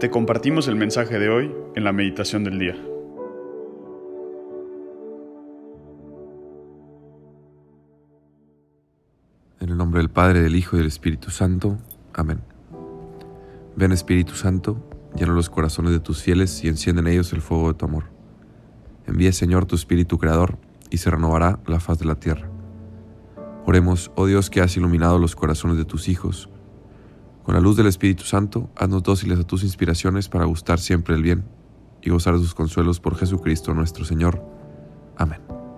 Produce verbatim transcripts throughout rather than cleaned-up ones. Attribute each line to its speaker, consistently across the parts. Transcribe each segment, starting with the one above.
Speaker 1: Te compartimos el mensaje de hoy en la meditación del día.
Speaker 2: En el nombre del Padre, del Hijo y del Espíritu Santo. Amén. Ven, Espíritu Santo, llena los corazones de tus fieles y enciende en ellos el fuego de tu amor. Envía, Señor, tu Espíritu Creador, y se renovará la faz de la tierra. Oremos, oh Dios, que has iluminado los corazones de tus hijos. Con la luz del Espíritu Santo, haznos dóciles a tus inspiraciones para gustar siempre el bien y gozar de sus consuelos por Jesucristo nuestro Señor. Amén.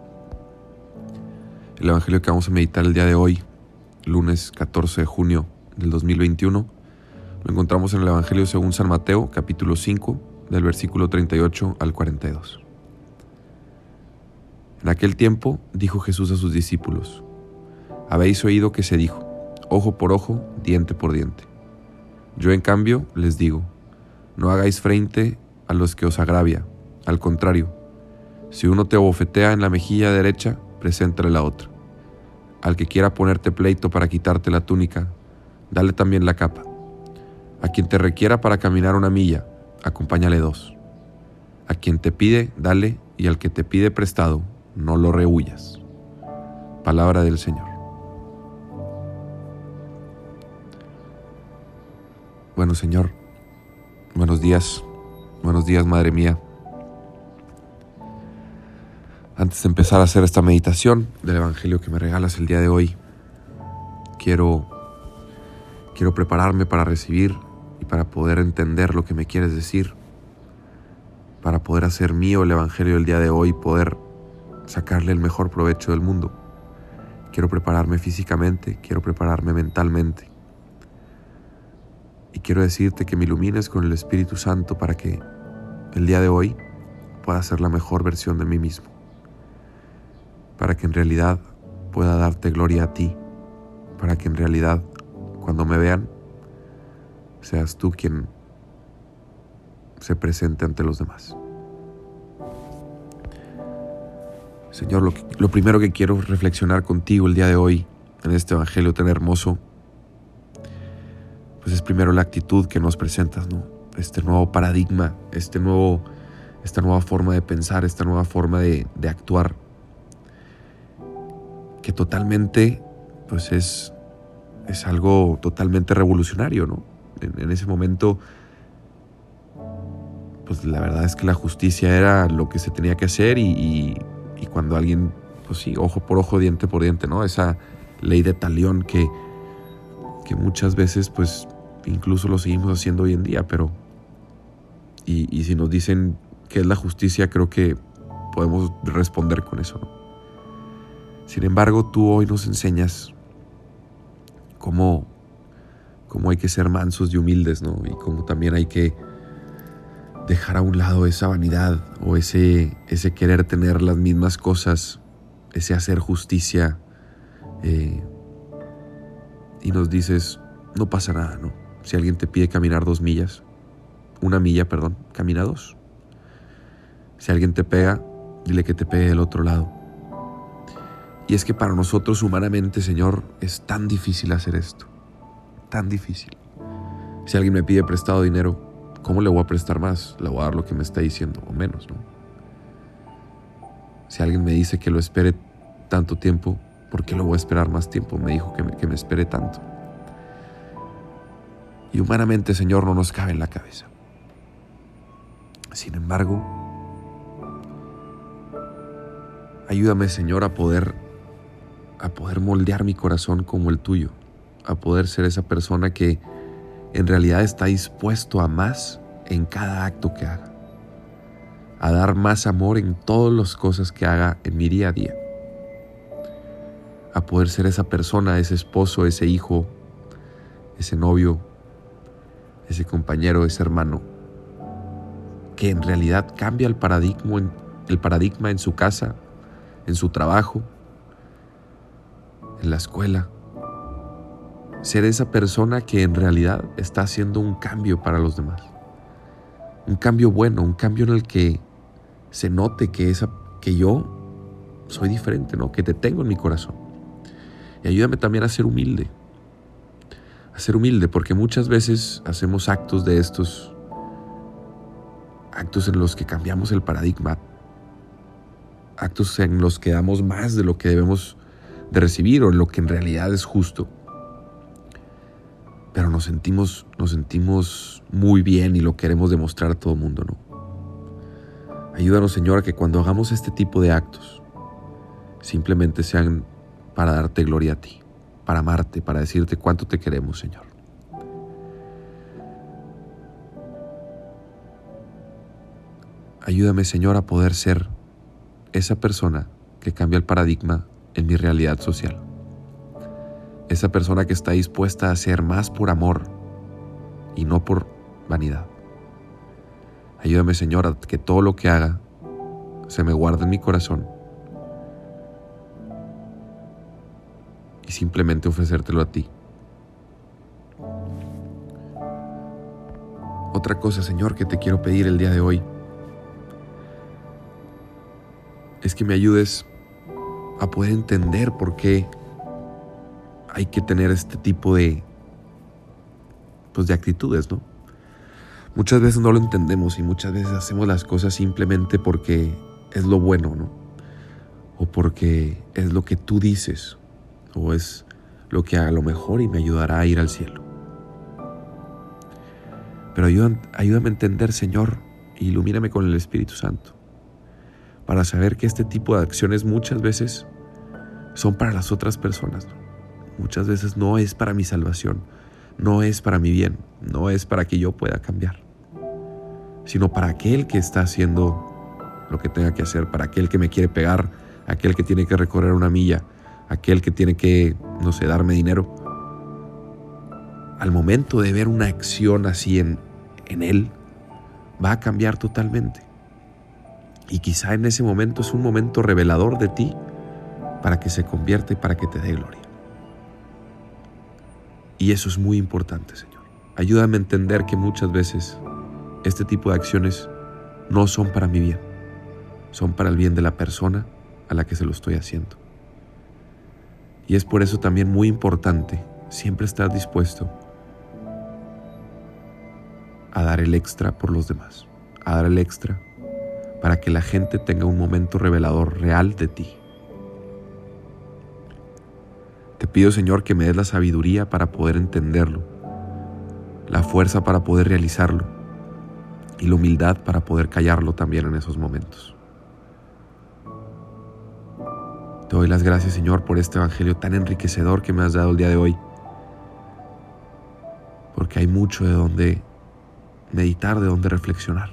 Speaker 2: El Evangelio que vamos a meditar el día de hoy, lunes catorce de junio del dos mil veintiuno, lo encontramos en el Evangelio según San Mateo, capítulo cinco, del versículo treinta y ocho al cuarenta y dos. En aquel tiempo dijo Jesús a sus discípulos: Habéis oído que se dijo, ojo por ojo, diente por diente. Yo, en cambio, les digo, no hagáis frente a los que os agravia. Al contrario, si uno te abofetea en la mejilla derecha, preséntale la otra. Al que quiera ponerte pleito para quitarte la túnica, dale también la capa. A quien te requiera para caminar una milla, acompáñale dos. A quien te pide, dale, y al que te pide prestado, no lo rehuyas. Palabra del Señor. Bueno, Señor, buenos días, buenos días, Madre mía. Antes de empezar a hacer esta meditación del Evangelio que me regalas el día de hoy, quiero, quiero prepararme para recibir y para poder entender lo que me quieres decir, para poder hacer mío el Evangelio del día de hoy y poder sacarle el mejor provecho del mundo. Quiero prepararme físicamente, quiero prepararme mentalmente. Y quiero decirte que me ilumines con el Espíritu Santo para que el día de hoy pueda ser la mejor versión de mí mismo. Para que en realidad pueda darte gloria a ti. Para que en realidad, cuando me vean, seas tú quien se presente ante los demás. Señor, lo, que, lo primero que quiero reflexionar contigo el día de hoy, en este Evangelio tan hermoso, pues es primero la actitud que nos presentas, ¿no? Este nuevo paradigma, este nuevo, esta nueva forma de pensar, esta nueva forma de, de actuar, que totalmente, pues es, es algo totalmente revolucionario, ¿no? En, en ese momento, pues la verdad es que la justicia era lo que se tenía que hacer y, y, y cuando alguien, pues sí, ojo por ojo, diente por diente, ¿no? Esa ley de talión que, que muchas veces, pues, incluso lo seguimos haciendo hoy en día, pero y, y si nos dicen qué es la justicia, creo que podemos responder con eso, ¿no? Sin embargo, tú hoy nos enseñas cómo, cómo hay que ser mansos y humildes, ¿no? Y cómo también hay que dejar a un lado esa vanidad o ese, ese querer tener las mismas cosas, ese hacer justicia, eh, y nos dices, no pasa nada, ¿no? Si alguien te pide caminar dos millas, una milla, perdón, camina dos. Si alguien te pega, dile que te pegue del otro lado. Y es que para nosotros humanamente, Señor, es tan difícil hacer esto, tan difícil. Si alguien me pide prestado dinero, ¿cómo le voy a prestar más? Le voy a dar lo que me está diciendo, o menos, ¿no? Si alguien me dice que lo espere tanto tiempo, ¿por qué lo voy a esperar más tiempo? Me dijo que me, que me espere tanto. Y humanamente, Señor, no nos cabe en la cabeza. Sin embargo, ayúdame, Señor, a poder, a poder moldear mi corazón como el tuyo, a poder ser esa persona que en realidad está dispuesto a más en cada acto que haga, a dar más amor en todas las cosas que haga en mi día a día, a poder ser esa persona, ese esposo, ese hijo, ese novio, ese compañero, ese hermano, que en realidad cambia el paradigma, el paradigma en su casa, en su trabajo, en la escuela. Ser esa persona que en realidad está haciendo un cambio para los demás. Un cambio bueno, un cambio en el que se note que, esa, que yo soy diferente, ¿no? Que te tengo en mi corazón. Y ayúdame también a ser humilde. A ser humilde, porque muchas veces hacemos actos de estos actos en los que cambiamos el paradigma, actos en los que damos más de lo que debemos de recibir o en lo que en realidad es justo. Pero nos sentimos, nos sentimos muy bien y lo queremos demostrar a todo el mundo, ¿no? Ayúdanos, Señor, a que cuando hagamos este tipo de actos, simplemente sean para darte gloria a ti, para amarte, para decirte cuánto te queremos, Señor. Ayúdame, Señor, a poder ser esa persona que cambia el paradigma en mi realidad social. Esa persona que está dispuesta a hacer más por amor y no por vanidad. Ayúdame, Señor, a que todo lo que haga se me guarde en mi corazón y simplemente ofrecértelo a ti. Otra cosa, Señor, que te quiero pedir el día de hoy es que me ayudes a poder entender por qué hay que tener este tipo de, pues de actitudes, ¿no? Muchas veces no lo entendemos y muchas veces hacemos las cosas simplemente porque es lo bueno, ¿no? O porque es lo que tú dices, o es lo que a lo mejor y me ayudará a ir al cielo. Pero ayúdame, ayúdame a entender, Señor, e ilumíname con el Espíritu Santo, para saber que este tipo de acciones muchas veces son para las otras personas, ¿no? Muchas veces no es para mi salvación, no es para mi bien, no es para que yo pueda cambiar, sino para aquel que está haciendo lo que tenga que hacer, para aquel que me quiere pegar, aquel que tiene que recorrer una milla, aquel que tiene que, no sé, darme dinero. Al momento de ver una acción así en, en él, va a cambiar totalmente. Y quizá en ese momento es un momento revelador de ti para que se convierta y para que te dé gloria. Y eso es muy importante, Señor. Ayúdame a entender que muchas veces este tipo de acciones no son para mi bien, son para el bien de la persona a la que se lo estoy haciendo. Y es por eso también muy importante siempre estar dispuesto a dar el extra por los demás, a dar el extra para que la gente tenga un momento revelador real de ti. Te pido, Señor, que me des la sabiduría para poder entenderlo, la fuerza para poder realizarlo y la humildad para poder callarlo también en esos momentos. Te doy las gracias, Señor, por este evangelio tan enriquecedor que me has dado el día de hoy, porque hay mucho de donde meditar, de donde reflexionar.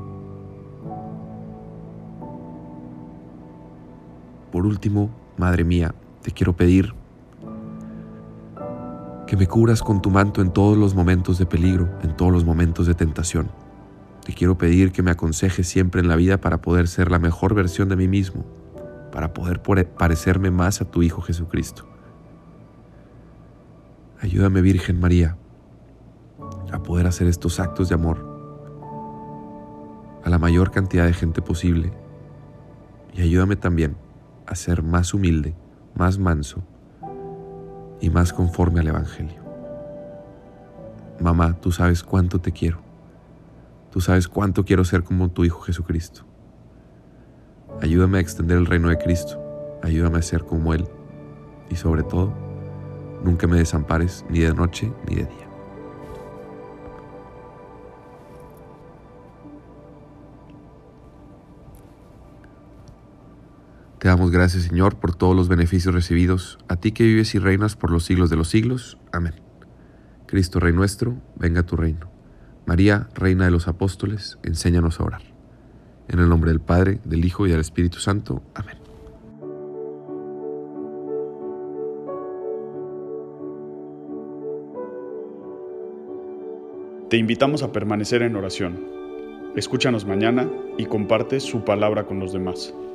Speaker 2: Por último, Madre mía, te quiero pedir que me cubras con tu manto en todos los momentos de peligro, en todos los momentos de tentación. Te quiero pedir que me aconsejes siempre en la vida para poder ser la mejor versión de mí mismo, para poder parecerme más a tu Hijo Jesucristo. Ayúdame, Virgen María, a poder hacer estos actos de amor a la mayor cantidad de gente posible. Y ayúdame también a ser más humilde, más manso y más conforme al Evangelio. Mamá, tú sabes cuánto te quiero. Tú sabes cuánto quiero ser como tu Hijo Jesucristo. Ayúdame a extender el reino de Cristo. Ayúdame a ser como Él. Y sobre todo, nunca me desampares ni de noche ni de día. Te damos gracias, Señor, por todos los beneficios recibidos, a ti que vives y reinas por los siglos de los siglos. Amén. Cristo, Rey nuestro, venga a tu reino. María, Reina de los Apóstoles, enséñanos a orar. En el nombre del Padre, del Hijo y del Espíritu Santo. Amén.
Speaker 1: Te invitamos a permanecer en oración. Escúchanos mañana y comparte su palabra con los demás.